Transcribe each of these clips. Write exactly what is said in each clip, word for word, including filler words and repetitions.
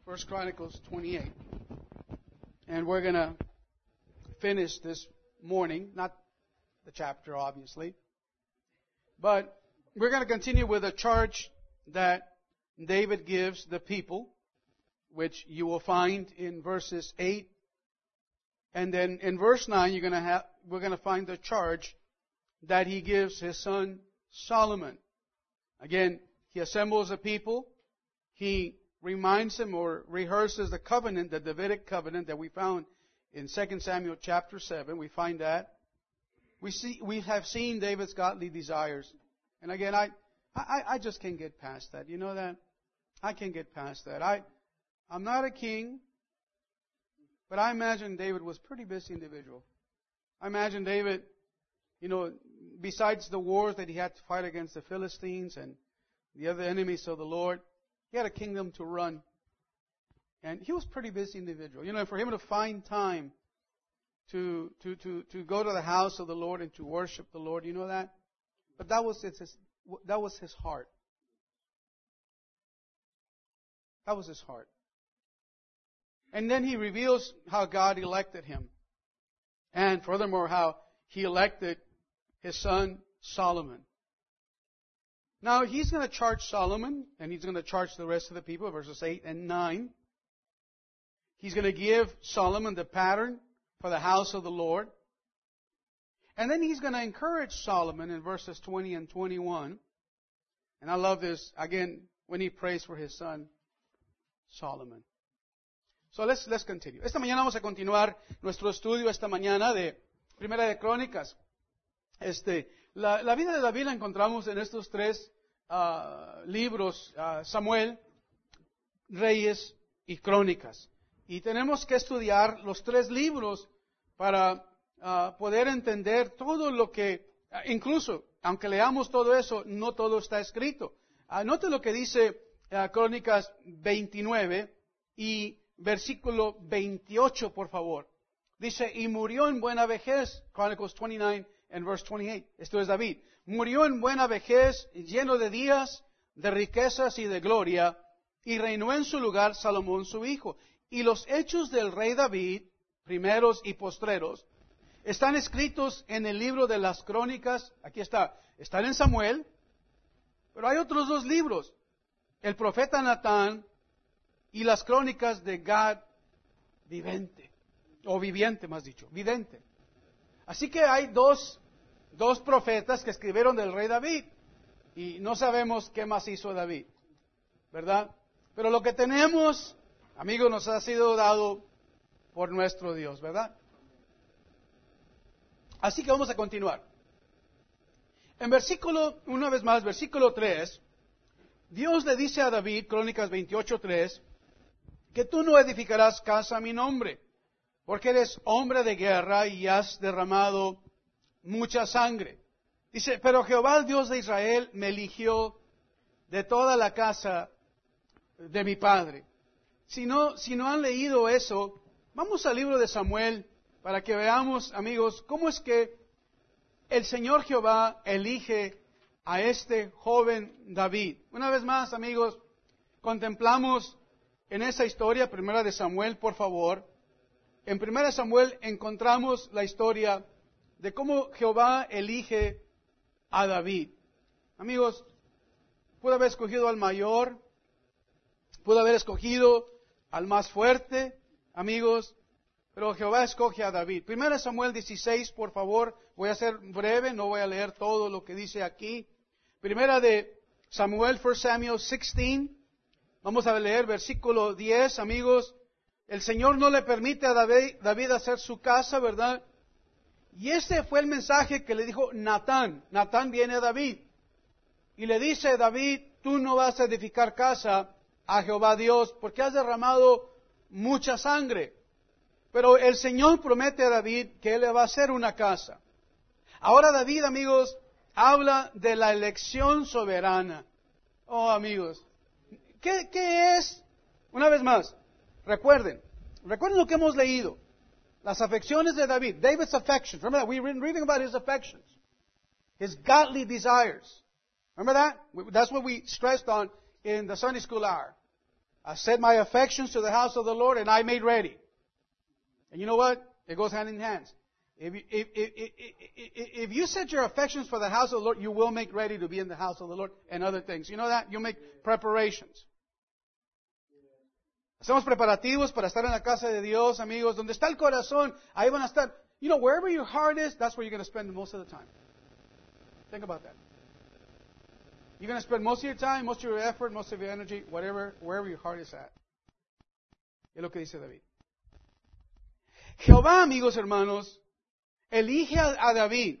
First Chronicles twenty-eight. And we're going to finish this morning, not the chapter, obviously, but we're going to continue with a charge that David gives the people, which you will find in verses eight. And then in verse nine, you're going to have, we're going to find the charge that he gives his son Solomon. Again, he assembles the people. He reminds them or rehearses the covenant, the Davidic covenant that we found in Second Samuel chapter seven. We find that. We see, we have seen David's godly desires. And again, I, I, I just can't get past that. You know that? I can't get past that. I, I'm not a king, but I imagine David was a pretty busy individual. I imagine David, you know, besides the wars that he had to fight against the Philistines and the other enemies of the Lord, he had a kingdom to run. And he was a pretty busy individual. You know, for him to find time to, to, to, to go to the house of the Lord and to worship the Lord, you know that? But that was his, that was his heart. That was his heart. And then he reveals how God elected him. And furthermore, how he elected his son Solomon. Now, he's going to charge Solomon, and he's going to charge the rest of the people, verses eight and nine. He's going to give Solomon the pattern for the house of the Lord. And then he's going to encourage Solomon in verses twenty and twenty-one. And I love this, again, when he prays for his son Solomon. So let's, let's continue. Esta mañana vamos a continuar nuestro estudio esta mañana de Primera de Crónicas. Este, la, la vida de David la encontramos en estos tres uh, libros, uh, Samuel, Reyes y Crónicas. Y tenemos que estudiar los tres libros para uh, poder entender todo lo que, uh, incluso, aunque leamos todo eso, no todo está escrito. Uh, note lo que dice uh, Crónicas veintinueve y versículo veintiocho, por favor. Dice, y murió en buena vejez, Chronicles twenty-nine and verse twenty-eight. Esto es David. Murió en buena vejez, lleno de días, de riquezas y de gloria, y reinó en su lugar Salomón su hijo. Y los hechos del rey David, primeros y postreros, están escritos en el libro de las crónicas. Aquí está. Están en Samuel, pero hay otros dos libros. El profeta Natán y las crónicas de Gad vivente, o viviente más dicho, vidente. Así que hay dos, dos profetas que escribieron del rey David, y no sabemos qué más hizo David, ¿verdad? Pero lo que tenemos, amigos, nos ha sido dado por nuestro Dios, ¿verdad? Así que vamos a continuar. En versículo, una vez más, versículo tres, Dios le dice a David, Crónicas veintiocho tres, que tú no edificarás casa a mi nombre, porque eres hombre de guerra y has derramado mucha sangre. Dice, pero Jehová, el Dios de Israel, me eligió de toda la casa de mi padre. Si no, si no han leído eso, vamos al libro de Samuel para que veamos, amigos, cómo es que el Señor Jehová elige a este joven David. Una vez más, amigos, contemplamos en esa historia, Primera de Samuel, por favor. En Primera de Samuel encontramos la historia de cómo Jehová elige a David. Amigos, pudo haber escogido al mayor, pudo haber escogido al más fuerte, amigos, pero Jehová escoge a David. Primera de Samuel dieciséis, por favor, voy a ser breve, no voy a leer todo lo que dice aquí. Primera de Samuel, First Samuel sixteen. Vamos a leer versículo diez, amigos. El Señor no le permite a David, David hacer su casa, ¿verdad? Y ese fue el mensaje que le dijo Natán. Natán viene a David y le dice, David, tú no vas a edificar casa a Jehová Dios porque has derramado mucha sangre. Pero el Señor promete a David que Él le va a hacer una casa. Ahora David, amigos, habla de la elección soberana. Oh, amigos. ¿Qué, qué es? Una vez más, recuerden, recuerden lo que hemos leído. Las afecciones de David, David's affections. Remember that? We've been reading about his affections. His godly desires. Remember that? That's what we stressed on in the Sunday school hour. I set my affections to the house of the Lord, and I made ready. And you know what? It goes hand in hand. If you, if, if, if, if you set your affections for the house of the Lord, you will make ready to be in the house of the Lord and other things. You know that? You make preparations. Hacemos preparativos para estar en la casa de Dios, amigos. Donde está el corazón, ahí van a estar. You know, wherever your heart is, that's where you're going to spend most of the time. Think about that. You're going to spend most of your time, most of your effort, most of your energy, whatever, wherever your heart is at. Es lo que dice David. Jehová, amigos hermanos, elige a, a David.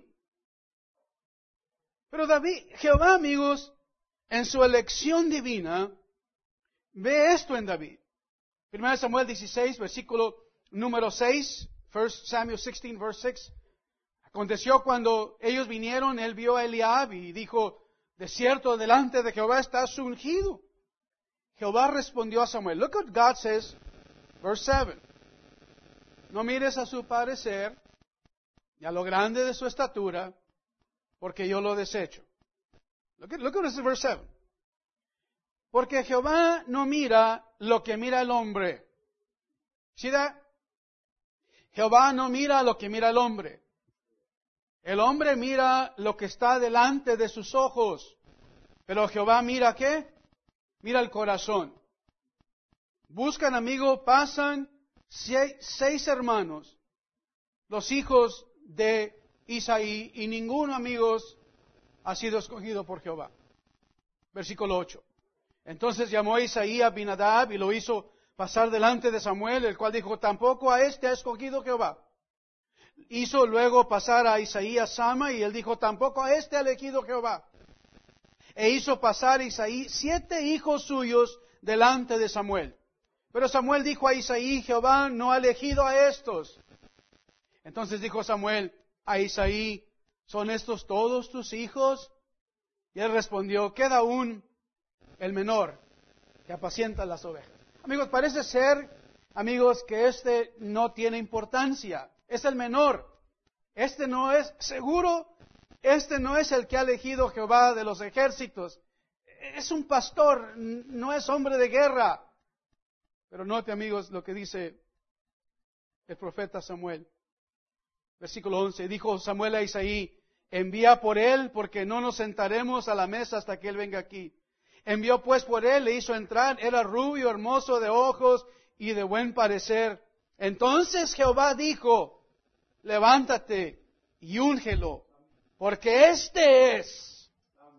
Pero David, Jehová, amigos, en su elección divina, ve esto en David. Primero Samuel dieciséis, versículo número seis. First Samuel sixteen, verse six. Aconteció cuando ellos vinieron, él vio a Eliab y dijo, de cierto, delante de Jehová está su ungido. Jehová respondió a Samuel. Look what God says, verse seven. No mires a su parecer y a lo grande de su estatura, porque yo lo desecho. Look at, look at this, verse seven. Porque Jehová no mira lo que mira el hombre. ¿Sí that? Jehová no mira lo que mira el hombre. El hombre mira lo que está delante de sus ojos. Pero Jehová mira ¿qué? Mira el corazón. Buscan, amigo, pasan seis, seis hermanos, los hijos de Isaí, y ninguno, amigos, ha sido escogido por Jehová. Versículo ocho. Entonces llamó a Isaí a Abinadab y lo hizo pasar delante de Samuel, el cual dijo, tampoco a este ha escogido Jehová. Hizo luego pasar a Isaí a Sama, y él dijo, tampoco a este ha elegido Jehová. E hizo pasar a Isaí siete hijos suyos delante de Samuel. Pero Samuel dijo a Isaí, Jehová no ha elegido a estos. Entonces dijo Samuel a Isaí, ¿son estos todos tus hijos? Y él respondió, queda aún el menor, que apacienta las ovejas. Amigos, parece ser, amigos, que este no tiene importancia. Es el menor. Este no es, seguro, este no es el que ha elegido Jehová de los ejércitos. Es un pastor, no es hombre de guerra. Pero note, amigos, lo que dice el profeta Samuel. Versículo once. Dijo Samuel a Isaí, envía por él, porque no nos sentaremos a la mesa hasta que él venga aquí. Envió pues por él, le hizo entrar, era rubio, hermoso de ojos y de buen parecer. Entonces Jehová dijo, levántate y úngelo, porque este es.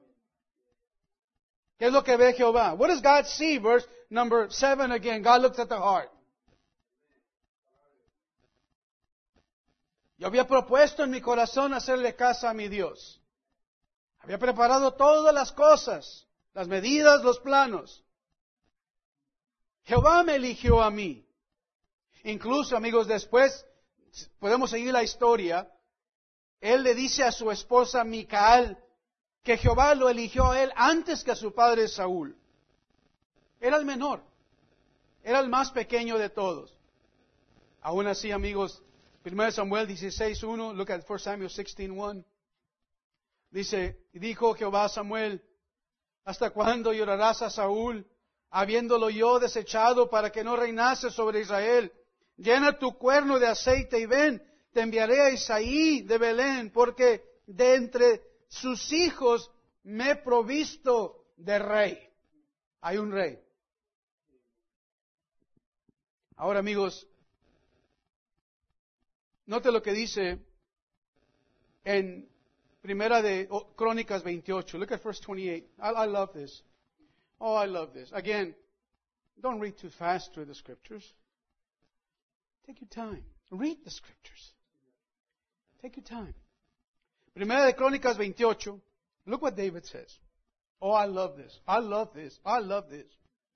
¿Qué es lo que ve Jehová? What does God see? Verse number seven again. God looks at the heart. Yo había propuesto en mi corazón hacerle caso a mi Dios. Había preparado todas las cosas, las medidas, los planos. Jehová me eligió a mí. Incluso, amigos, después podemos seguir la historia. Él le dice a su esposa Micaal que Jehová lo eligió a él antes que a su padre Saúl. Era el menor. Era el más pequeño de todos. Aún así, amigos, primero Samuel dieciséis uno, look at First Samuel sixteen one. Dice, dijo Jehová a Samuel, ¿hasta cuándo llorarás a Saúl, habiéndolo yo desechado para que no reinase sobre Israel? Llena tu cuerno de aceite y ven, te enviaré a Isaí de Belén, porque de entre sus hijos me he provisto de rey. Hay un rey. Ahora, amigos, note lo que dice en Primera de Crónicas veintiocho. Look at verse twenty-eight. I, I love this. Oh, I love this. Again, don't read too fast through the scriptures. Take your time. Read the scriptures. Take your time. Primera de Crónicas veintiocho. Look what David says. Oh, I love this. I love this. I love this.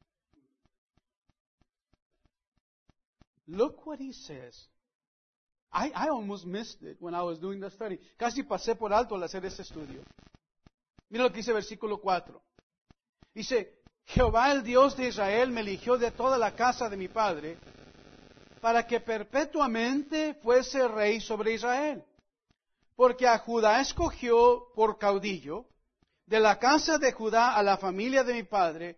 Look what he says. I, I almost missed it when I was doing the study. Casi pasé por alto al hacer este estudio. Mira lo que dice versículo cuatro. Dice, Jehová el Dios de Israel me eligió de toda la casa de mi padre para que perpetuamente fuese rey sobre Israel. Porque a Judá escogió por caudillo, de la casa de Judá a la familia de mi padre,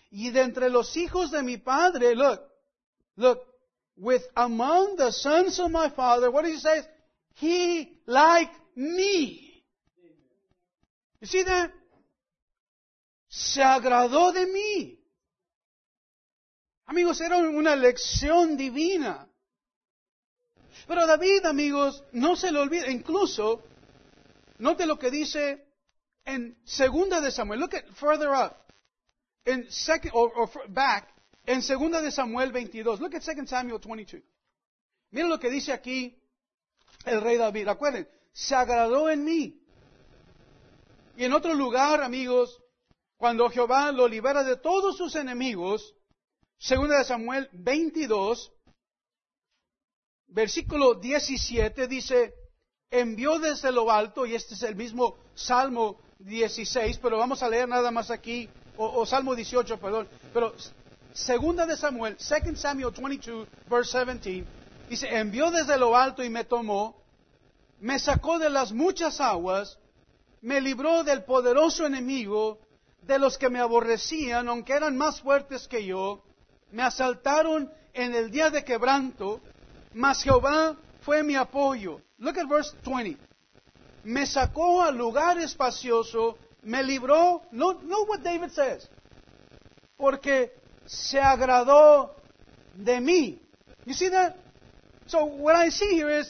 Y de entre los hijos de mi padre, look, look, with among the sons of my father, what does he say? He liked me. You see that? Se agradó de mí. Amigos, era una lección divina. Pero David, amigos, no se le olvida, incluso, note lo que dice en Segunda de Samuel. Look at further up. In second, or, or back, en Segunda de Samuel veintidós. Look at Second Samuel twenty-two. Miren lo que dice aquí el rey David. Recuerden, se agradó en mí. Y en otro lugar, amigos, cuando Jehová lo libera de todos sus enemigos, Segunda de Samuel veintidós, versículo diecisiete, dice, envió desde lo alto, y este es el mismo Salmo dieciséis, pero vamos a leer nada más aquí, o, o Salmo dieciocho, perdón, pero Segunda de Samuel, Second Samuel veintidós, verse diecisiete, dice, envió desde lo alto y me tomó, me sacó de las muchas aguas, me libró del poderoso enemigo, de los que me aborrecían, aunque eran más fuertes que yo, me asaltaron en el día de quebranto, mas Jehová fue mi apoyo. Look at verse twenty. Me sacó al lugar espacioso, me libró. No, no what David says. Porque se agradó de mí. You see that? So what I see here is,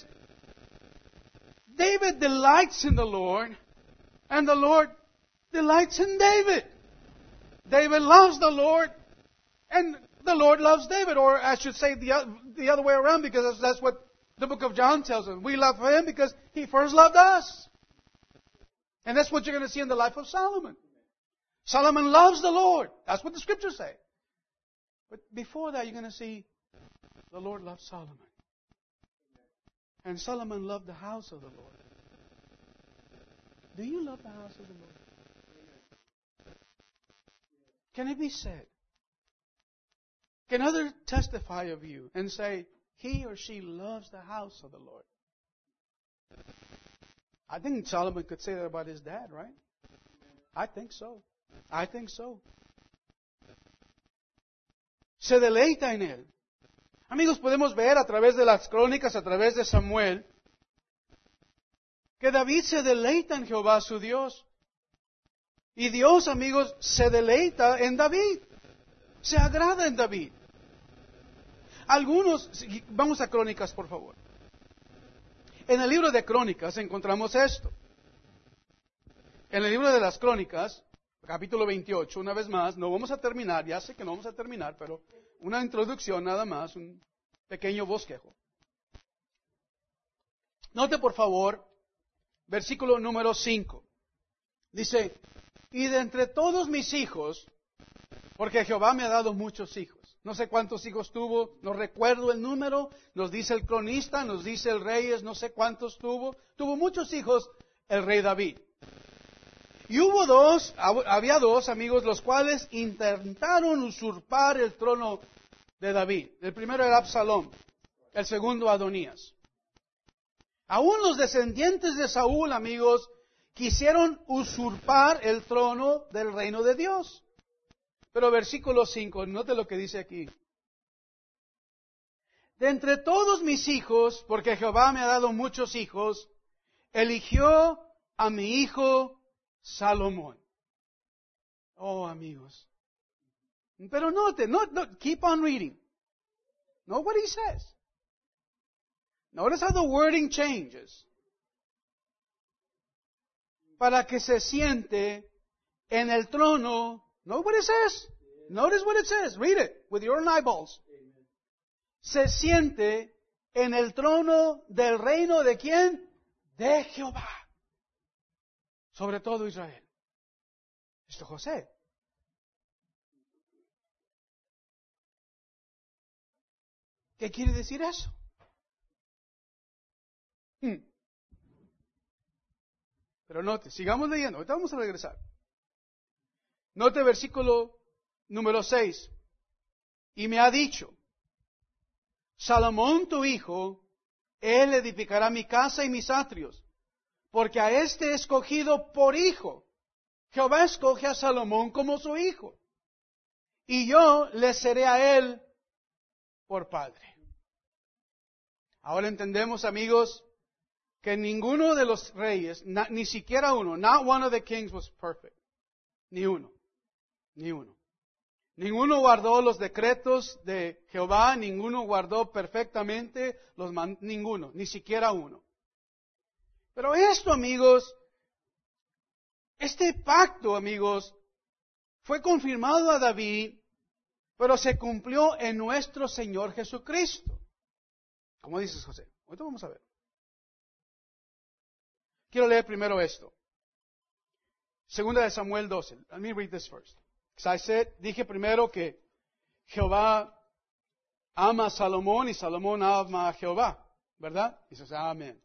David delights in the Lord, and the Lord delights in David. David loves the Lord, and the Lord loves David, or I should say the, the other way around, because that's, that's what the book of John tells us. We love Him because He first loved us. And that's what you're going to see in the life of Solomon. Solomon loves the Lord. That's what the Scriptures say. But before that, you're going to see the Lord loved Solomon. And Solomon loved the house of the Lord. Do you love the house of the Lord? Can it be said? Can others testify of you and say, he or she loves the house of the Lord? I think Solomon could say that about his dad, right? I think so. I think so. Se deleita en él. Amigos, podemos ver a través de las crónicas, a través de Samuel, que David se deleita en Jehová su Dios. Y Dios, amigos, se deleita en David. Se agrada en David. Algunos, vamos a Crónicas, por favor. En el libro de Crónicas encontramos esto. En el libro de las Crónicas, capítulo veintiocho, una vez más, no vamos a terminar, ya sé que no vamos a terminar, pero una introducción nada más, un pequeño bosquejo. Note, por favor, versículo número cinco. Dice, y de entre todos mis hijos, porque Jehová me ha dado muchos hijos. No sé cuántos hijos tuvo, no recuerdo el número, nos dice el cronista, nos dice el rey, no sé cuántos tuvo. Tuvo muchos hijos el rey David. Y hubo dos, había dos amigos, los cuales intentaron usurpar el trono de David. El primero era Absalón, el segundo Adonías. Aún los descendientes de Saúl, amigos, quisieron usurpar el trono del reino de Dios. Pero versículo cinco, note lo que dice aquí. De entre todos mis hijos, porque Jehová me ha dado muchos hijos, eligió a mi hijo Salomón. Oh, amigos. Pero note, no, no, keep on reading. Note what he says. Notice how the wording changes. Para que se siente en el trono. Note what it says. Notice what it says. Read it with your own eyeballs. Se siente en el trono del reino de quién? De Jehová. Sobre todo Israel. Esto José. ¿Qué quiere decir eso? Hmm. Pero note, sigamos leyendo. Ahorita vamos a regresar. Note versículo número seis. Y me ha dicho, Salomón tu hijo, él edificará mi casa y mis atrios, porque a este he escogido por hijo. Jehová escoge a Salomón como su hijo. y yo le seré a él por padre. Ahora entendemos, amigos, que ninguno de los reyes, na, ni siquiera uno, not one of the kings was perfect. Ni uno, ni uno. Ninguno guardó los decretos de Jehová, ninguno guardó perfectamente los man, ninguno, ni siquiera uno. Pero esto, amigos, este pacto, amigos, fue confirmado a David, pero se cumplió en nuestro Señor Jesucristo. ¿Cómo dices, José? Ahorita vamos a ver. Quiero leer primero esto. Segunda de Samuel doce. Let me read this first. As I said, dije primero que Jehová ama a Salomón y Salomón ama a Jehová, ¿verdad? Dices, amén.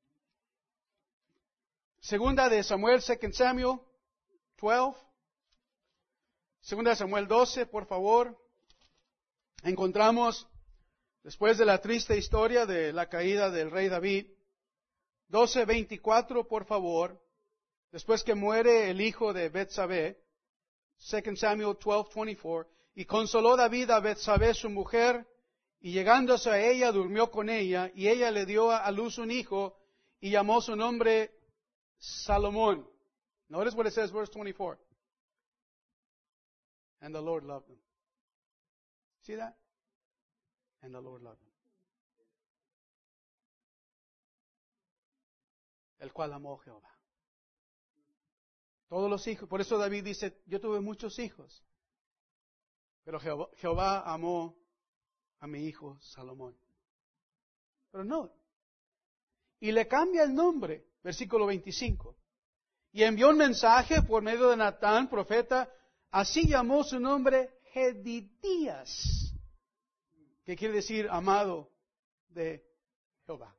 Segunda de Samuel, Second Samuel twelve. Segunda de Samuel doce, por favor. Encontramos, después de la triste historia de la caída del rey David, doce veinticuatro, por favor. Después que muere el hijo de Betsabé, Second Samuel twelve twenty-four, y consoló David a Betsabé su mujer, y llegándose a ella durmió con ella, y ella le dio a luz un hijo, y llamó su nombre Salomón. Notice what it says, verse twenty-four. And the Lord loved him. See that? And the Lord loved him. El cual amó a Jehová. Todos los hijos. Por eso David dice, yo tuve muchos hijos. Pero Jehová, Jehová amó a mi hijo Salomón. Pero no. Y le cambia el nombre. Versículo veinticinco. Y envió un mensaje por medio de Natán, profeta. Así llamó su nombre Jedidías. Que quiere decir amado de Jehová.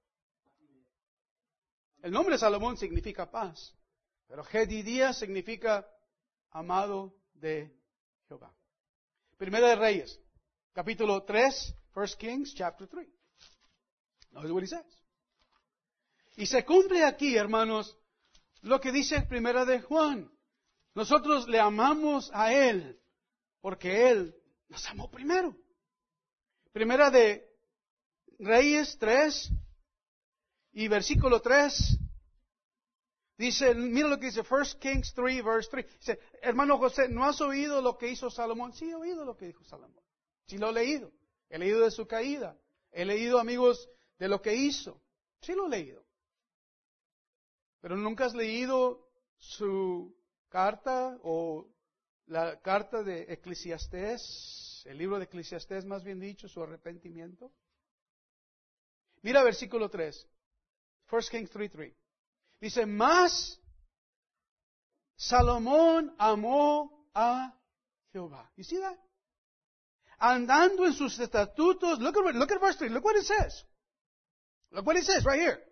El nombre Salomón significa paz. Pero Jedidías significa amado de Jehová. Primera de Reyes, capítulo tres, First Kings, chapter three. Notice what he says. Y se cumple aquí, hermanos, lo que dice Primera de Juan. Nosotros le amamos a Él, porque Él nos amó primero. Primera de Reyes tres, y versículo tres. Dice, mira lo que dice, First Kings three, verse three. Dice, hermano José, ¿no has oído lo que hizo Salomón? Sí, he oído lo que dijo Salomón. Sí lo he leído. He leído de su caída. He leído, amigos, de lo que hizo. Sí lo he leído. Pero nunca has leído su carta o la carta de Eclesiastés, el libro de Eclesiastés, más bien dicho, su arrepentimiento. Mira versículo tres. First Kings three, three. Dice, más Salomón amó a Jehová. You see that? Andando en sus estatutos. Look at, look at verse three. Look what it says. Look what it says right here.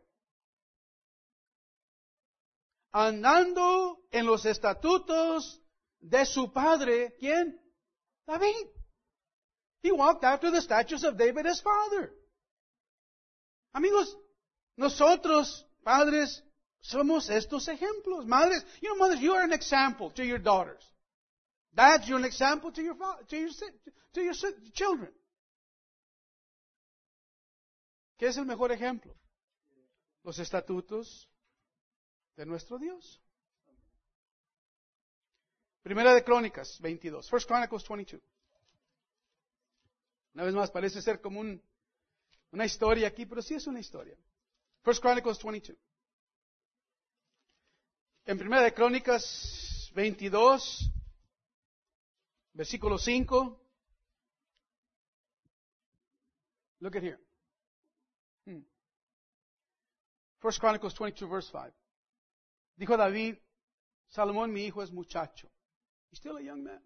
Andando en los estatutos de su padre. ¿Quién? David. He walked after the statutes of David his father. Amigos, nosotros, padres, somos estos ejemplos. Madres, you know, mothers, you are an example to your daughters. Dads, you're an example to your to your to your children. ¿Qué es el mejor ejemplo? Los estatutos de nuestro Dios. Primera de Crónicas veintidós. First Chronicles twenty-two. Una vez más, parece ser como un, una historia aquí, pero sí es una historia. First Chronicles twenty-two. En Primera de Crónicas veintidós, versículo cinco. Look at here. Hmm. First Chronicles twenty-two, verse five. Dijo David, Salomón, mi hijo, es muchacho. He's still a young man.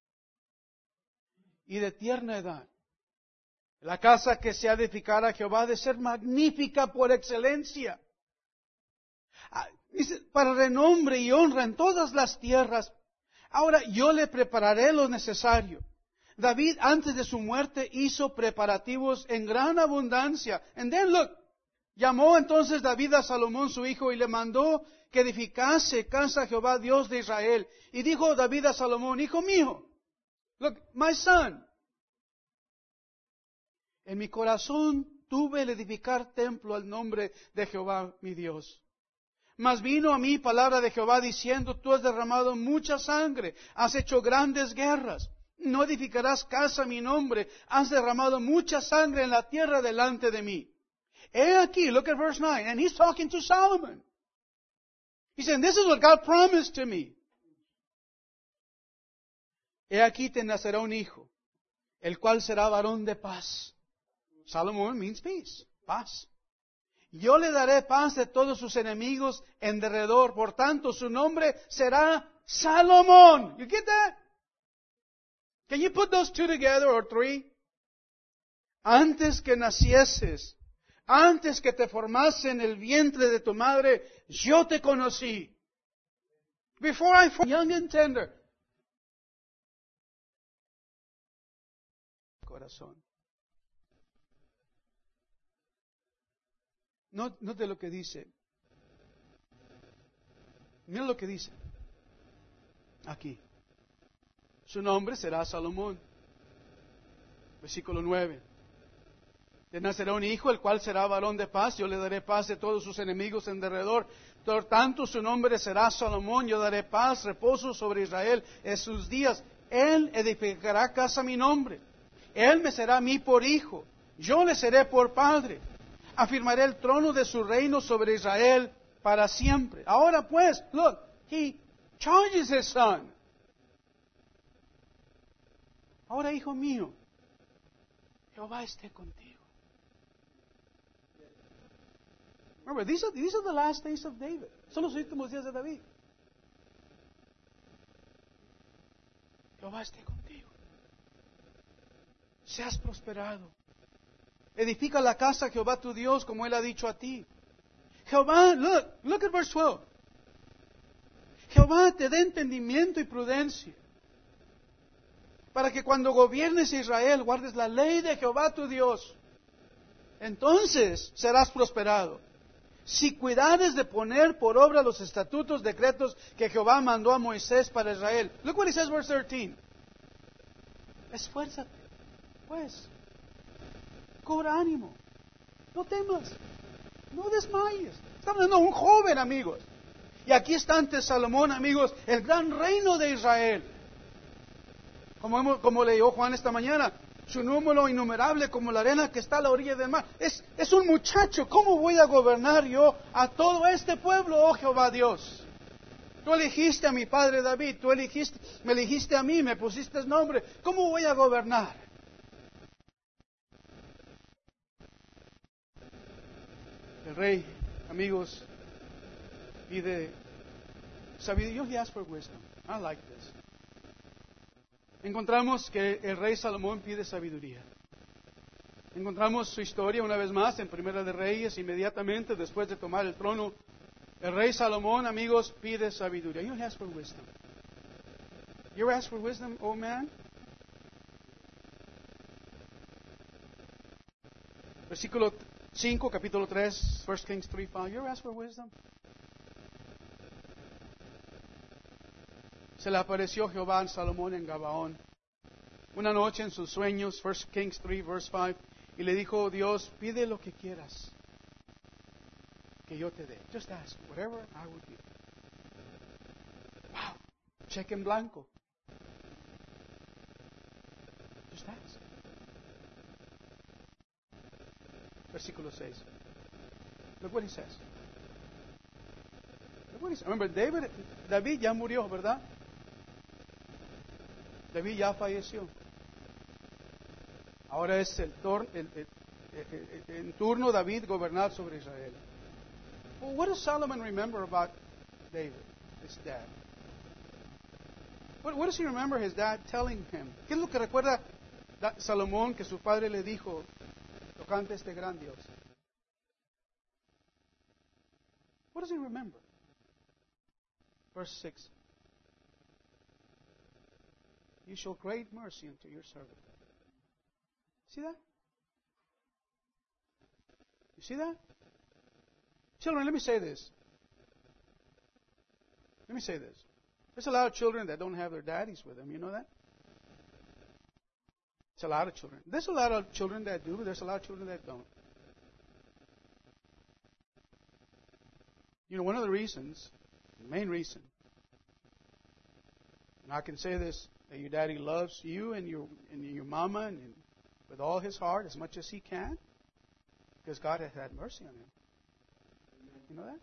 Y de tierna edad. La casa que se ha de edificar a Jehová ha de ser magnífica por excelencia. Dice, para renombre y honra en todas las tierras. Ahora yo le prepararé lo necesario. David antes de su muerte hizo preparativos en gran abundancia. And then look, llamó entonces David a Salomón su hijo y le mandó que edificase casa a Jehová Dios de Israel. Y dijo David a Salomón, hijo mío, Look, my son. En mi corazón tuve el edificar templo al nombre de Jehová mi Dios. Mas vino a mí palabra de Jehová diciendo, tú has derramado mucha sangre, has hecho grandes guerras. No edificarás casa a mi nombre, has derramado mucha sangre en la tierra delante de mí. He aquí, look at verse nine, and he's talking to Solomon. He's saying, this is what God promised to me. He aquí te nacerá un hijo, el cual será varón de paz. Solomon means peace, paz. Yo le daré paz de todos sus enemigos en derredor, por tanto su nombre será Salomón. You get that? Can you put those two together or three? Antes que nacieses, antes que te formase en el vientre de tu madre, yo te conocí. Before I formed young and tender. Corazón. No, note lo que dice. Mira lo que dice. Aquí. Su nombre será Salomón. Versículo nueve. Te nacerá un hijo, el cual será varón de paz. Yo le daré paz de todos sus enemigos en derredor. Por tanto, su nombre será Salomón. Yo daré paz, reposo sobre Israel en sus días. Él edificará casa a mi nombre. Él me será a mí por hijo. Yo le seré por padre. Afirmaré el trono de su reino sobre Israel para siempre. Ahora pues, look, he charges his son. Ahora, hijo mío, Jehová esté contigo. Remember, these are, these are the last days of David. Son los últimos días de David. Jehová esté contigo. Seas prosperado. Edifica la casa Jehová tu Dios, como Él ha dicho a ti. Jehová, look, look at verse twelve. Jehová te dé entendimiento y prudencia, para que cuando gobiernes Israel guardes la ley de Jehová tu Dios. Entonces serás prosperado. Si cuidares de poner por obra los estatutos, decretos que Jehová mandó a Moisés para Israel. Look what he says, verse thirteen. Esfuérzate, pues. Cobra ánimo. No temas. No desmayes. Estamos hablando de un joven, amigos. Y aquí está ante Salomón, amigos, el gran reino de Israel. Como, hemos, como leyó Juan esta mañana, su número innumerable como la arena que está a la orilla del mar. Es, es un muchacho. ¿Cómo voy a gobernar yo a todo este pueblo, oh Jehová Dios? Tú elegiste a mi padre David, tú elegiste, me elegiste a mí, me pusiste nombre. ¿Cómo voy a gobernar? El rey, amigos, pide sabiduría. He asked for wisdom. I like this. Encontramos que el rey Salomón pide sabiduría. Encontramos su historia una vez más en Primera de Reyes, inmediatamente después de tomar el trono. El rey Salomón, amigos, pide sabiduría. You ask for wisdom. You ever ask for wisdom, oh man? Versículo cinco, capítulo tres, First Kings three five. You ever ask for wisdom? Se le apareció Jehová a Salomón en Gabaón una noche en sus sueños, First Kings three, verse five, y le dijo Dios, pide lo que quieras, que yo te dé. Just ask, whatever I will give. Wow, cheque en blanco. Just ask. Versículo seis. Look what he says. Look what he says. Remember, David, David ya murió, ¿verdad? David ya falleció. Ahora es el, tor, el, el, el, el, el turno de David gobernar sobre Israel. Well, what does Solomon remember about David, his dad? What, what does he remember his dad telling him? ¿Qué es lo que recuerda Salomón que su padre le dijo tocante a este gran Dios? What does he remember? Verse six. You show great mercy unto your servant. See that? You see that? Children, let me say this. Let me say this. There's a lot of children that don't have their daddies with them. You know that? It's a lot of children. There's a lot of children that do, but there's a lot of children that don't. You know, one of the reasons, the main reason, and I can say this, that your daddy loves you and your and your mama and, and with all his heart as much as he can, because God has had mercy on him. You know that?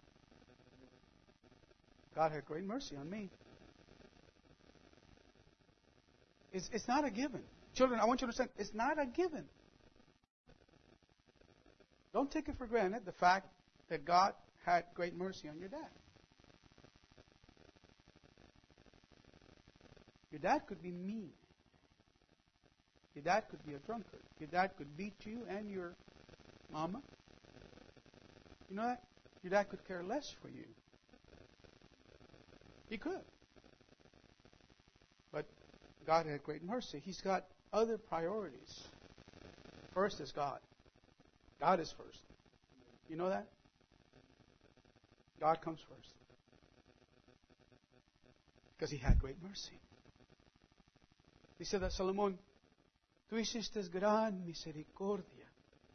God had great mercy on me. It's, it's not a given. Children, I want you to understand, it's not a given. Don't take it for granted, the fact that God had great mercy on your dad. Your dad could be mean. Your dad could be a drunkard. Your dad could beat you and your mama. You know that? Your dad could care less for you. He could. But God had great mercy. He's got other priorities. First is God. God is first. You know that? God comes first. Because He had great mercy. Dice da Salomón, tú hiciste gran misericordia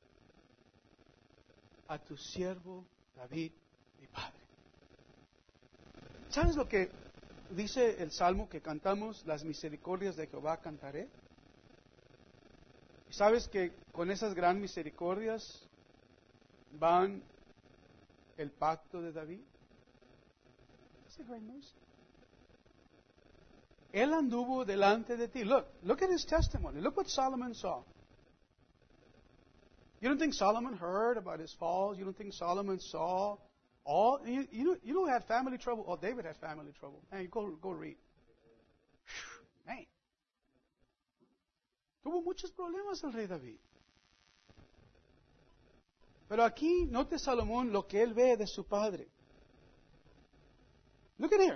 a tu siervo David, mi padre. ¿Sabes lo que dice el salmo que cantamos? Las misericordias de Jehová cantaré. ¿Y sabes que con esas gran misericordias van el pacto de David? That's a great mercy. Él anduvo delante de ti. Look, look at his testimony. Look what Solomon saw. You don't think Solomon heard about his falls? You don't think Solomon saw all? You, you, know, you know who had family trouble? Oh, David had family trouble. Man, go, go read. Man. Tuvo muchos problemas el rey David. Pero aquí, note Salomón lo que él ve de su padre. Look at here.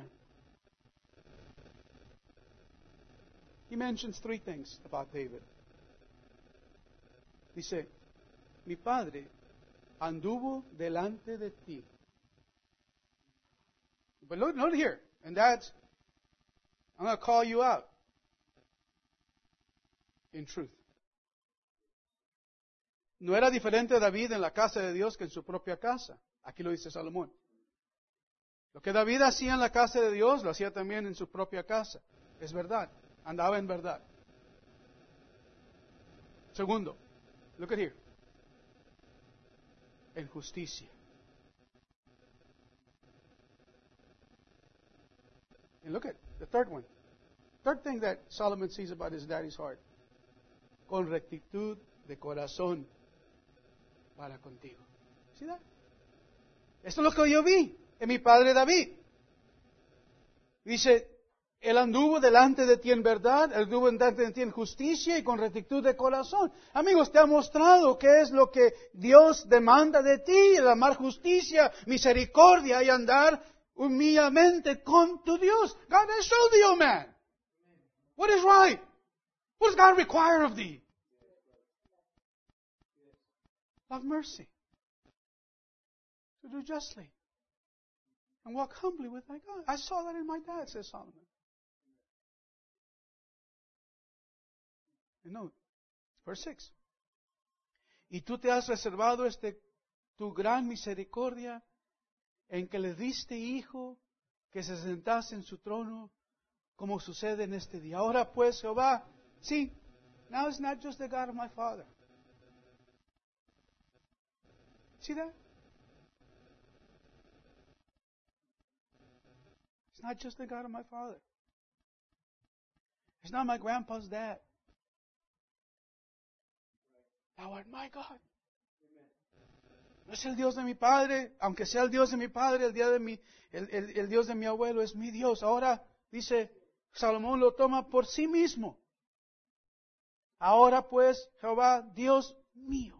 He mentions three things about David. Dice, mi padre anduvo delante de ti. But look, look here. And that's, I'm going to call you out. In truth. No era diferente David en la casa de Dios que en su propia casa. Aquí lo dice Salomón. Lo que David hacía en la casa de Dios, lo hacía también en su propia casa. Es verdad. Andaba en verdad. Segundo, look at here. En justicia. And look at the third one. Third thing that Solomon sees about his daddy's heart. Con rectitud de corazón para contigo. ¿Sí da? Esto es lo que yo vi en mi padre David. Dice, él anduvo delante de ti en verdad, él anduvo delante de ti en justicia y con rectitud de corazón. Amigos, te ha mostrado qué es lo que Dios demanda de ti, el amar justicia, misericordia y andar humildemente con tu Dios. God has showed thee, oh man. What is right? What does God require of thee? Love mercy. To do justly. And walk humbly with thy God. I saw that in my dad, says Solomon. And note, verse six. Y tú te has reservado este tu gran misericordia en que le diste hijo que se sentase en su trono como sucede en este día. Ahora pues, Jehová, see, now it's not just the God of my father. See that? It's not just the God of my father. It's not my grandpa's dad. Thou art my God. No es el Dios de mi padre, aunque sea el Dios de mi padre, el, día de mi, el, el, el Dios de mi abuelo es mi Dios. Ahora, dice, Salomón lo toma por sí mismo. Ahora pues, Jehová, Dios mío,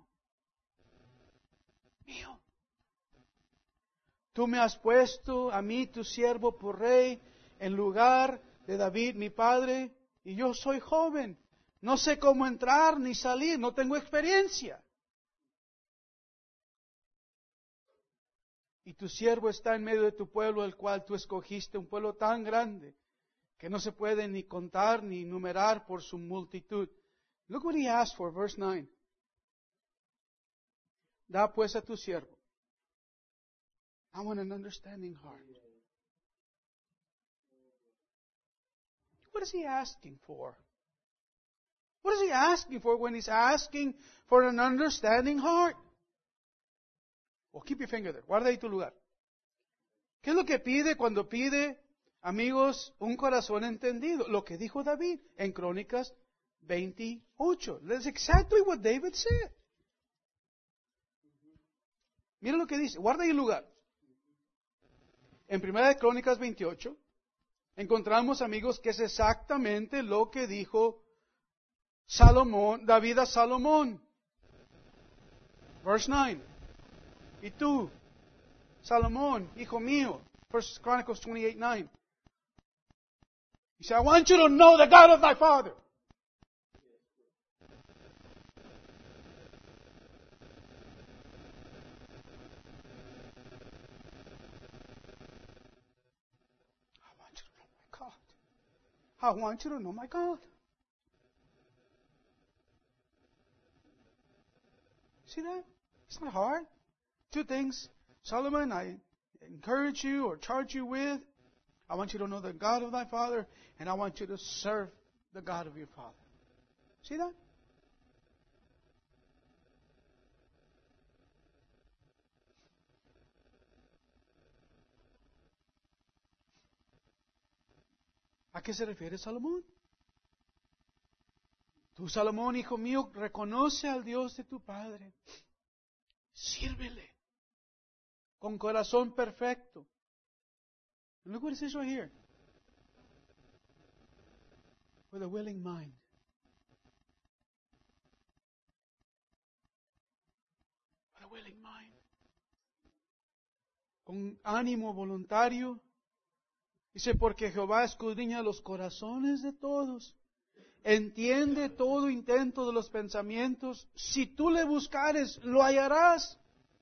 mío. Tú me has puesto a mí, tu siervo, por rey, en lugar de David, mi padre, y yo soy joven. No sé cómo entrar ni salir, no tengo experiencia. Y tu siervo está en medio de tu pueblo, el cual tú escogiste, un pueblo tan grande que no se puede ni contar ni numerar por su multitud. Look what he asked for, verse nine. Da pues a tu siervo. I want an understanding heart. What is he asking for? What is he asking for when he's asking for an understanding heart? Well, keep your finger there. Guarda ahí tu lugar. ¿Qué es lo que pide cuando pide, amigos, un corazón entendido? Lo que dijo David en Crónicas veintiocho. That's exactly what David said. Mira lo que dice. Guarda ahí el lugar. En Primera de Crónicas veintiocho, encontramos, amigos, que es exactamente lo que dijo Salomón, David a Salomón. Verse nine. Y tú, Salomón, hijo mío, First Chronicles twenty-eight nine. He said, I want you to know the God of thy father. I want you to know my God. See that? It's not hard. Two things. Solomon, I encourage you or charge you with. I want you to know the God of thy father, and I want you to serve the God of your father. See that? ¿A qué se refiere Salomón? Tú, Salomón, hijo mío, reconoce al Dios de tu padre. Sírvele con corazón perfecto. And look what it says right here. With a willing mind. With a willing mind. Con ánimo voluntario. Dice, porque Jehová escudriña los corazones de todos. Entiende todo intento de los pensamientos. Si tú le buscares, lo hallarás.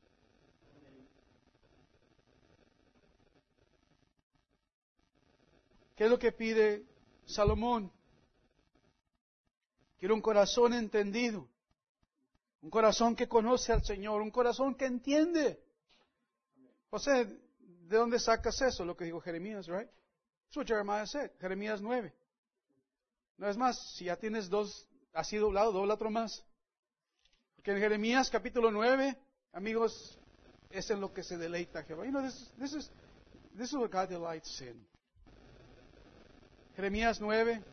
¿Qué es lo que pide Salomón? Quiere un corazón entendido. Un corazón que conoce al Señor. Un corazón que entiende. José, ¿de dónde sacas eso? Lo que dijo Jeremías, right? That's what Jeremiah said. Jeremías nueve. No es más, si ya tienes dos así doblado, dobla otro más. Porque en Jeremías capítulo nueve, amigos, es en lo que se deleita Jehová. You know, this, this is this is what God delights in. Jeremías nueve,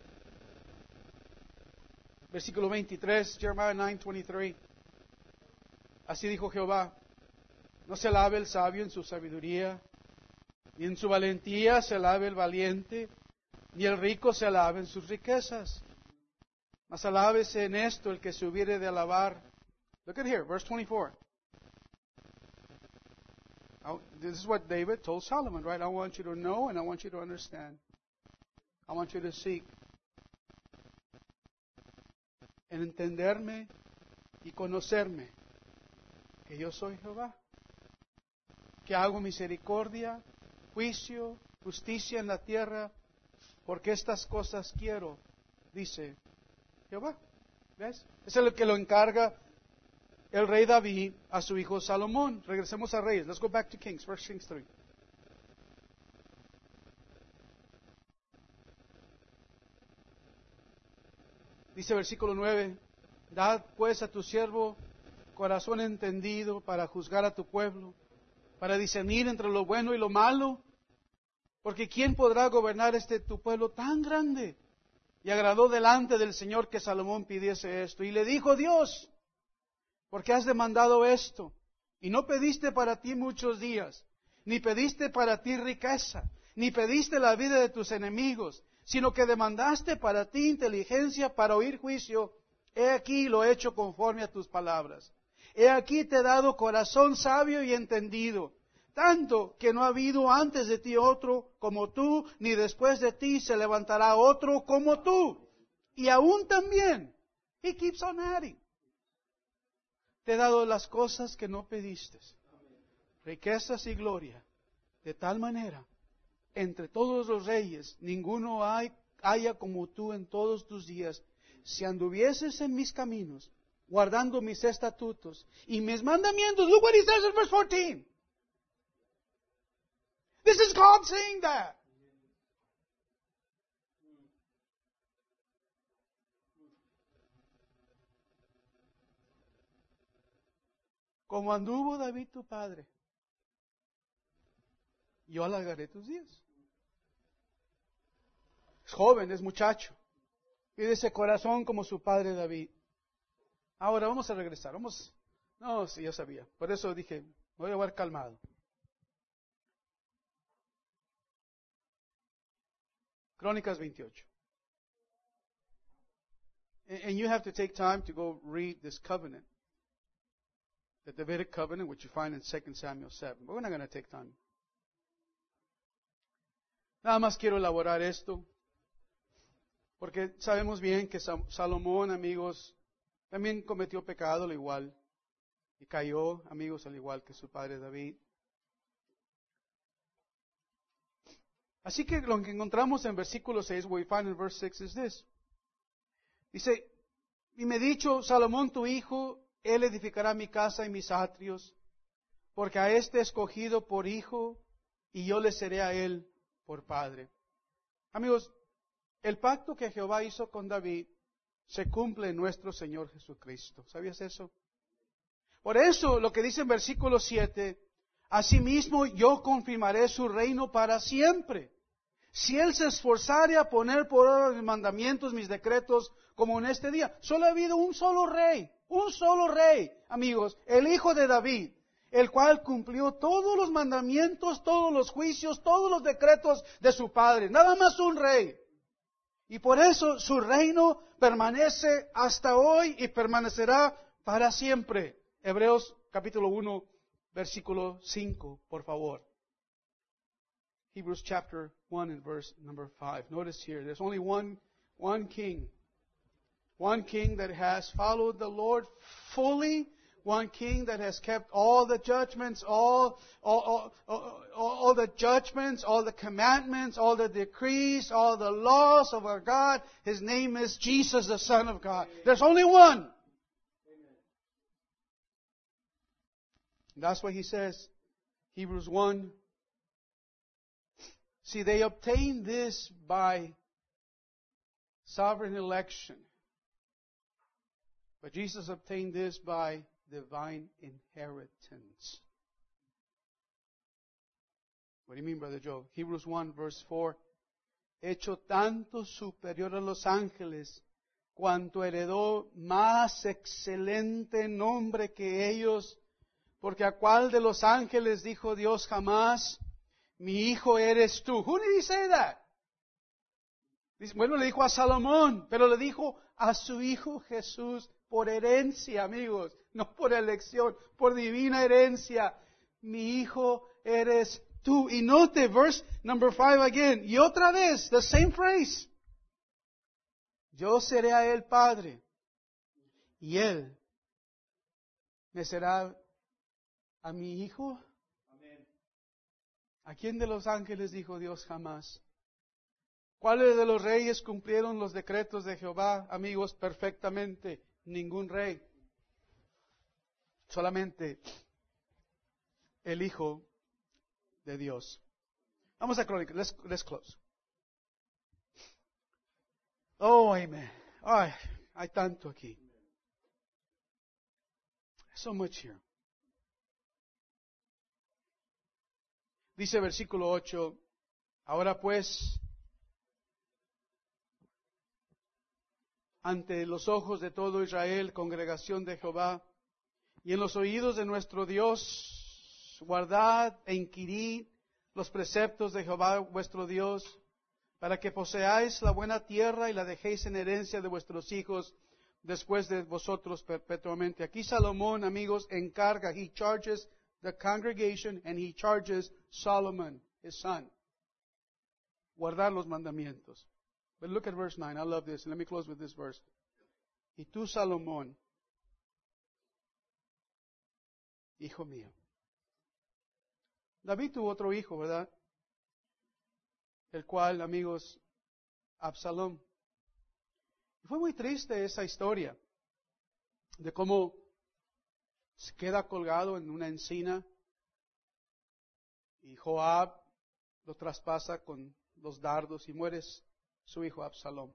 versículo veintitrés, Jeremiah nueve veintitrés. Así dijo Jehová: no se alabe el sabio en su sabiduría, ni en su valentía se alabe el valiente, ni el rico se alabe en sus riquezas. Mas alábese en esto el que se hubiere de alabar. Look at here, verse twenty-four. This is what David told Solomon, right? I want you to know and I want you to understand. I want you to seek. En entenderme y conocerme que yo soy Jehová, que hago misericordia, juicio, justicia en la tierra, porque estas cosas quiero, dice Jehová. ¿Ves? Es el que lo encarga el rey David a su hijo Salomón. Regresemos a Reyes. Let's go back to Kings, First Kings three. Dice versículo nueve, dad pues a tu siervo corazón entendido para juzgar a tu pueblo, para discernir entre lo bueno y lo malo, porque ¿quién podrá gobernar este tu pueblo tan grande? Y agradó delante del Señor que Salomón pidiese esto. Y le dijo Dios: ¿por qué has demandado esto? Y no pediste para ti muchos días, ni pediste para ti riqueza, ni pediste la vida de tus enemigos, sino que demandaste para ti inteligencia para oír juicio. He aquí lo he hecho conforme a tus palabras. He aquí te he dado corazón sabio y entendido, tanto que no ha habido antes de ti otro como tú, ni después de ti se levantará otro como tú. Y aún también, he keeps on adding, te he dado las cosas que no pediste, riquezas y gloria, de tal manera, entre todos los reyes, ninguno hay, haya como tú en todos tus días, si anduvieses en mis caminos, guardando mis estatutos y mis mandamientos. Look what he says in verse fourteen. This is God saying that. Como anduvo David tu padre, yo alargaré tus días. Es joven, es muchacho. Y de ese corazón como su padre David. Ahora vamos a regresar. Vamos. No, sí, yo sabía. Por eso dije, me voy a ver calmado. Crónicas veintiocho. And you have to take time to go read this covenant. The Davidic covenant, which you find in Second Samuel seven. But we're not going to take time. Nada más quiero elaborar esto. Porque sabemos bien que Salomón, amigos, también cometió pecado al igual. Y cayó, amigos, al igual que su padre David. Así que lo que encontramos en versículo seis, what we find in verse six is this. Dice, y me dicho, Salomón tu hijo, él edificará mi casa y mis atrios, porque a este he escogido por hijo, y yo le seré a él por padre. Amigos, el pacto que Jehová hizo con David se cumple en nuestro Señor Jesucristo. ¿Sabías eso? Por eso, lo que dice en versículo siete, asimismo yo confirmaré su reino para siempre. Si él se esforzare a poner por obra mis mandamientos, mis decretos, como en este día. Solo ha habido un solo rey, un solo rey, amigos, el hijo de David, el cual cumplió todos los mandamientos, todos los juicios, todos los decretos de su padre. Nada más un rey. Y por eso su reino permanece hasta hoy y permanecerá para siempre. Hebreos capítulo uno, versículo cinco, por favor. Hebrews chapter one and verse number five. Notice here, there's only one, one king. One king that has followed the Lord fully. One king that has kept all the judgments, all, all, all, all, all the judgments, all the commandments, all the decrees, all the laws of our God. His name is Jesus, the Son of God. There's only one. That's what he says. Hebrews one. See, they obtained this by sovereign election. But Jesus obtained this by divine inheritance. What do you mean, Brother Joe? Hebrews one, verse four. Hecho tanto superior a los ángeles, cuanto heredó más excelente nombre que ellos, porque a cuál de los ángeles dijo Dios jamás, mi hijo eres tú. Who did he say that? Bueno, le dijo a Salomón, pero le dijo a su hijo Jesús por herencia, amigos, no por elección, por divina herencia. Mi hijo eres tú. Y note verse number five again. Y otra vez, the same phrase. Yo seré a él padre, y él me será a mi hijo. ¿A quién de los ángeles dijo Dios jamás? ¿Cuáles de los reyes cumplieron los decretos de Jehová, amigos, perfectamente? Ningún rey. Solamente el Hijo de Dios. Vamos a Crónicas. Let's, let's close. Oh, amen. Ay, hay tanto aquí. So much here. Dice versículo ocho, ahora pues, ante los ojos de todo Israel, congregación de Jehová, y en los oídos de nuestro Dios, guardad e inquirid los preceptos de Jehová vuestro Dios, para que poseáis la buena tierra y la dejéis en herencia de vuestros hijos después de vosotros perpetuamente. Aquí Salomón, amigos, encarga, he charges the congregation and he charges Solomon, his son, guardar los mandamientos. But look at verse nine. I love this. Let me close with this verse. Y tú, Salomón, hijo mío. David tuvo otro hijo, ¿verdad? El cual, amigos, Absalom. Y fue muy triste esa historia de cómo se queda colgado en una encina y Joab lo traspasa con los dardos y muere su hijo Absalom.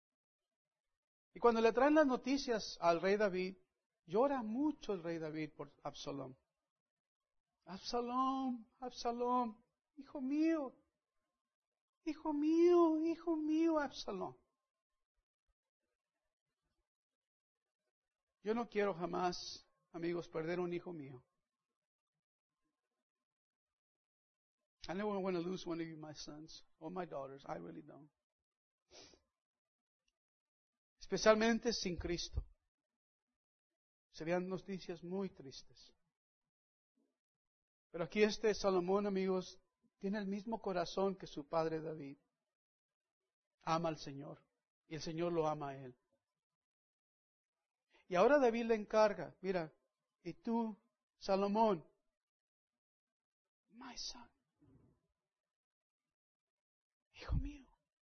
Y cuando le traen las noticias al rey David, llora mucho el rey David por Absalom. Absalom, Absalom, hijo mío, hijo mío, hijo mío, Absalom. Yo no quiero jamás, amigos, perder un hijo mío. I never want to lose one of you, my sons or my daughters. I really don't. Especialmente sin Cristo. Serían noticias muy tristes. Pero aquí este Salomón, amigos, tiene el mismo corazón que su padre David. Ama al Señor. Y el Señor lo ama a él. Y ahora David le encarga, mira, y tú, Salomón, my son, hijo mío.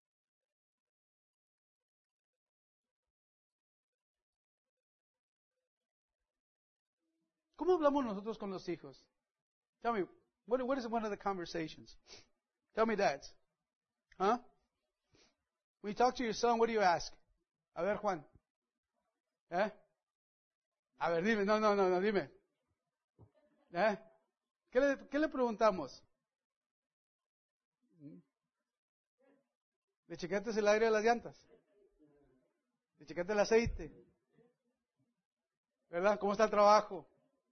¿Cómo hablamos nosotros con los hijos? Tell me, what, what is one of the conversations? Tell me, dads. Huh? When you talk to your son, what do you ask? A ver, Juan. ¿Eh? A ver, dime, no, no, no, no, dime. ¿Eh? ¿Qué le, qué le preguntamos? ¿Le chequeaste el aire de las llantas? ¿Le chequeaste el aceite? ¿Verdad? ¿Cómo está el trabajo?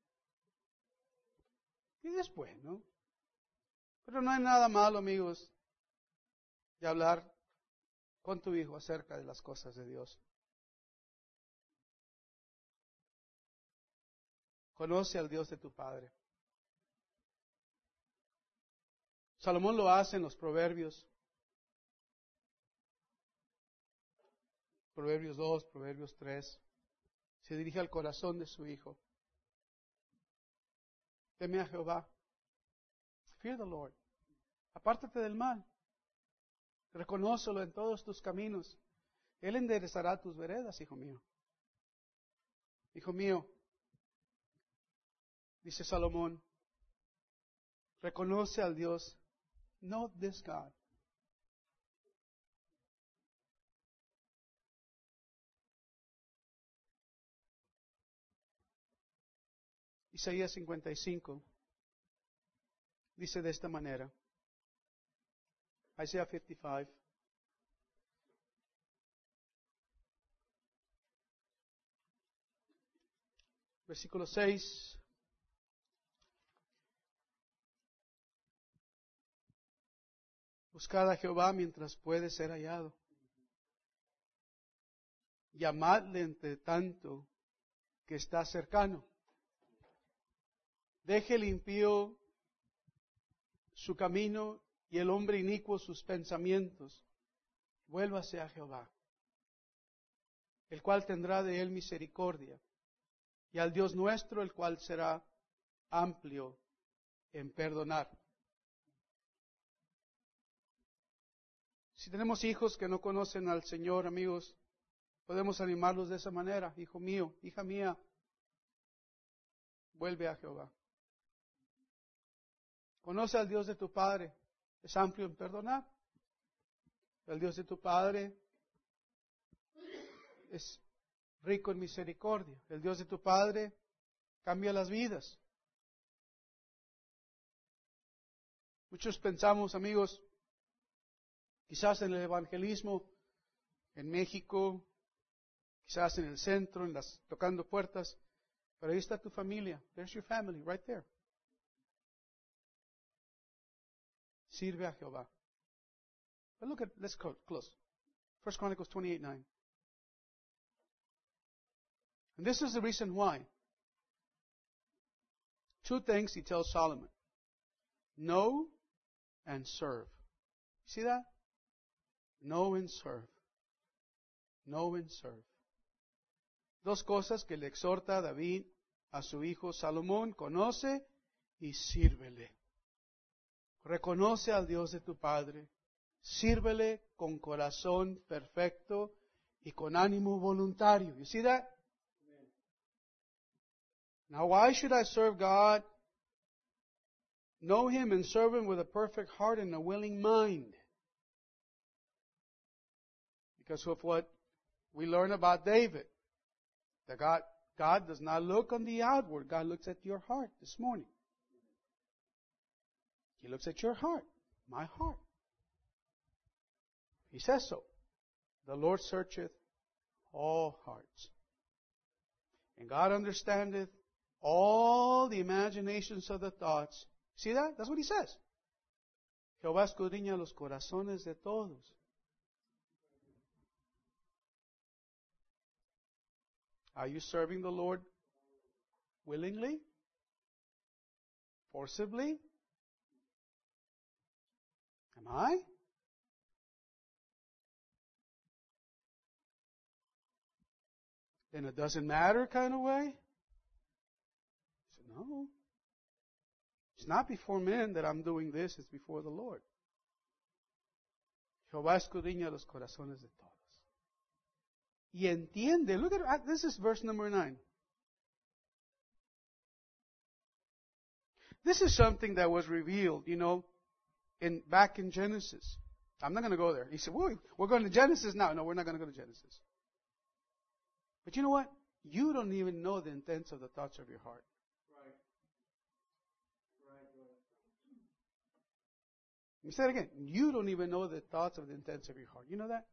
Y después, ¿no? Pero no hay nada malo, amigos, de hablar con tu hijo acerca de las cosas de Dios. Conoce al Dios de tu Padre. Salomón lo hace en los Proverbios. Proverbios dos, Proverbios tres. Se dirige al corazón de su hijo. Teme a Jehová. Fear the Lord. Apártate del mal. Reconócelo en todos tus caminos. Él enderezará tus veredas, hijo mío. Hijo mío, dice Salomón, reconoce al Dios, not this God. Isaías cincuenta y cinco dice de esta manera. Isaiah fifty-five. Versículo seis. Buscad a Jehová mientras puede ser hallado. Llamadle entre tanto que está cercano. Deje el impío su camino y el hombre inicuo sus pensamientos. Vuélvase a Jehová, el cual tendrá de él misericordia, y al Dios nuestro, el cual será amplio en perdonar. Si tenemos hijos que no conocen al Señor, amigos, podemos animarlos de esa manera. Hijo mío, hija mía, vuelve a Jehová. Conoce al Dios de tu Padre, es amplio en perdonar. El Dios de tu Padre es rico en misericordia. El Dios de tu Padre cambia las vidas. Muchos pensamos, amigos, quizás en el evangelismo en México, quizás en el centro, en las tocando puertas, pero ahí está tu familia. There's your family right there. Sirve a Jehová. But look at, let's close. First Chronicles twenty-eight nine. And this is the reason why. Two things he tells Solomon. Know and serve. See that? Know and serve. Know and serve. Dos cosas que le exhorta David a su hijo Salomón. Conoce y sírvele. Reconoce al Dios de tu Padre. Sírvele con corazón perfecto y con ánimo voluntario. You see that? Now, why should I serve God? Know Him and serve Him with a perfect heart and a willing mind. Because of what we learn about David. That God, God does not look on the outward. God looks at your heart this morning. He looks at your heart. My heart. He says so. The Lord searcheth all hearts. And God understandeth all the imaginations of the thoughts. See that? That's what He says. Jehová escudriña los corazones de todos. Are you serving the Lord willingly? Forcibly? Am I? In a doesn't matter kind of way? No. It's not before men that I'm doing this, it's before the Lord. Jehová escudriña los corazones de todos. Y entiende, look at, this is verse number nine. This is something that was revealed, you know, in back in Genesis. I'm not going to go there. He said, well, we're going to Genesis now. No, we're not going to go to Genesis. But you know what? You don't even know the intents of the thoughts of your heart. Right. Right, right. Let me say it again. You don't even know the thoughts of the intents of your heart. You know that?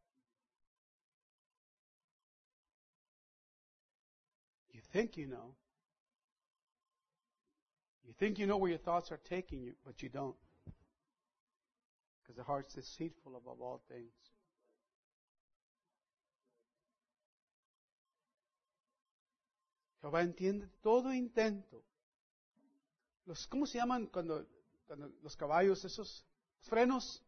You think you know. You think you know where your thoughts are taking you, but you don't. Because the heart's deceitful above all things. Jehová entiende todo intento. Los, ¿Cómo se llaman cuando, cuando los caballos, esos frenos?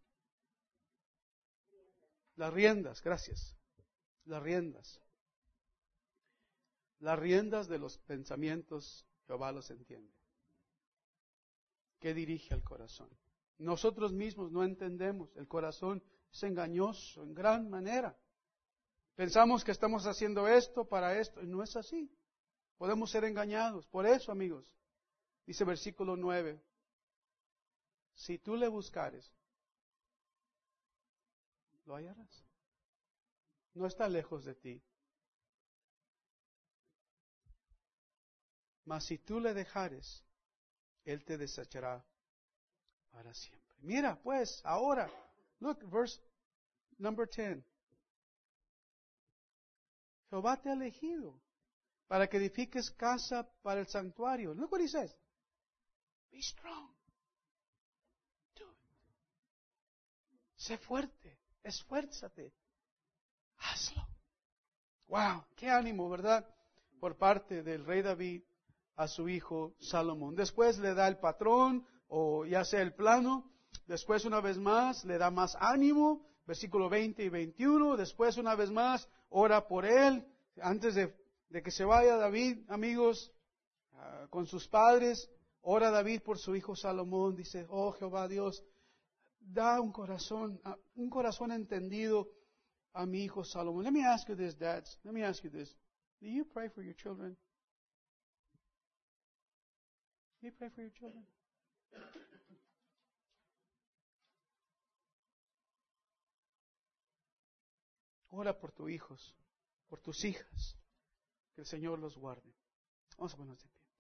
Las riendas, gracias. Las riendas. Las riendas de los pensamientos, Jehová los entiende. ¿Qué dirige al corazón? Nosotros mismos no entendemos. El corazón es engañoso en gran manera. Pensamos que estamos haciendo esto para esto, y no es así. Podemos ser engañados. Por eso, amigos, dice versículo nueve, si tú le buscares, lo hallarás. No está lejos de ti. Mas si tú le dejares, Él te desechará para siempre. Mira, pues, ahora, look, verse number ten. Jehová te ha elegido para que edifiques casa para el santuario. Look what he says. Be strong. Do it. Sé fuerte. Esfuérzate. Hazlo. Wow, qué ánimo, ¿verdad? Por parte del rey David a su hijo Salomón. Después le da el patrón, o ya sea el plano. Después una vez más le da más ánimo. Versículo veinte y veintiuno. Después una vez más ora por él. Antes de, de que se vaya David, amigos, uh, con sus padres, ora David por su hijo Salomón. Dice, oh Jehová Dios, da un corazón, uh, un corazón entendido a mi hijo Salomón. Let me ask you this, dads. Let me ask you this. Do you pray for your children? Do you pray for your children? Ora por tus hijos, por tus hijas. Que el Señor los guarde. Vamos a ponernos de pie.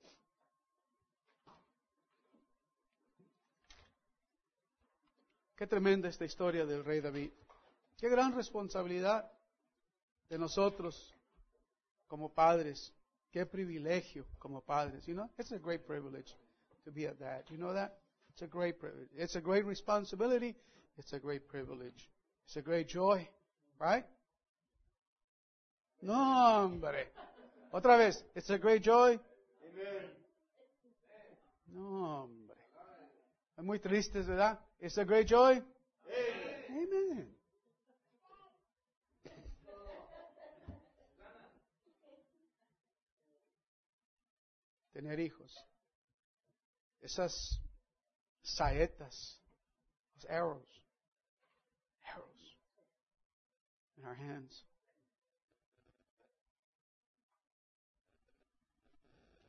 Qué tremenda esta historia del rey David. Qué gran responsabilidad de nosotros como padres. Qué privilegio como padres. You know, it's a great privilege to be a dad. You know that? It's a great privilege. It's a great responsibility. It's a great privilege. It's a great joy. Right? No, hombre. Otra vez. It's a great joy. Amen. No, hombre. Es muy triste, ¿verdad? It's a great joy. Amen. Amen. Tener hijos. Esas saetas. Those arrows. Arrows. In our hands.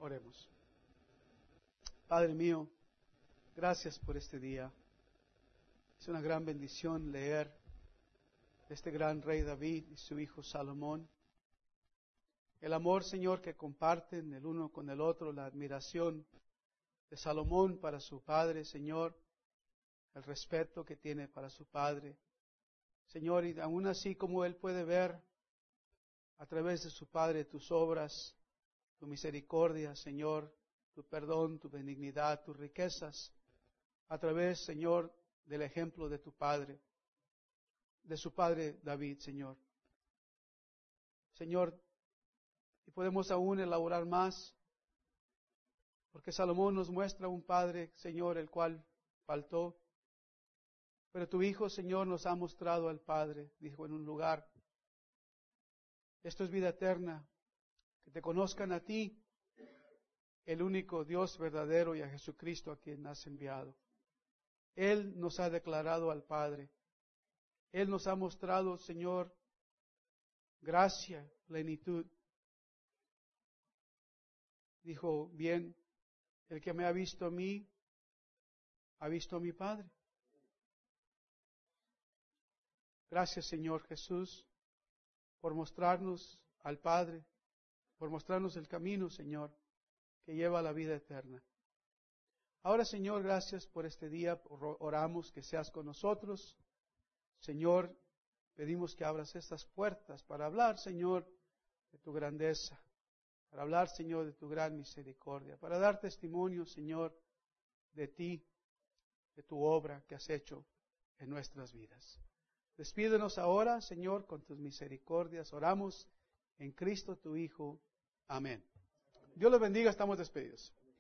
Oremos. Padre mío, gracias por este día. Es una gran bendición leer de este gran rey David y su hijo Salomón. El amor, Señor, que comparten el uno con el otro, la admiración de Salomón para su padre, Señor, el respeto que tiene para su padre. Señor, y aún así como él puede ver a través de su padre tus obras, tu misericordia, Señor, tu perdón, tu benignidad, tus riquezas, a través, Señor, del ejemplo de tu padre, de su padre David, Señor. Señor, y podemos aún elaborar más, porque Salomón nos muestra un padre, Señor, el cual faltó. Pero tu Hijo, Señor, nos ha mostrado al Padre, dijo en un lugar. Esto es vida eterna, que te conozcan a ti, el único Dios verdadero, y a Jesucristo a quien has enviado. Él nos ha declarado al Padre. Él nos ha mostrado, Señor, gracia, plenitud. Dijo bien, el que me ha visto a mí, ha visto a mi Padre. Gracias, Señor Jesús, por mostrarnos al Padre, por mostrarnos el camino, Señor, que lleva a la vida eterna. Ahora, Señor, gracias por este día. Oramos que seas con nosotros. Señor, pedimos que abras estas puertas para hablar, Señor, de tu grandeza, para hablar, Señor, de tu gran misericordia, para dar testimonio, Señor, de ti, de tu obra que has hecho en nuestras vidas. Despídenos ahora, Señor, con tus misericordias. Oramos en Cristo tu Hijo. Amén. Dios los bendiga, estamos despedidos.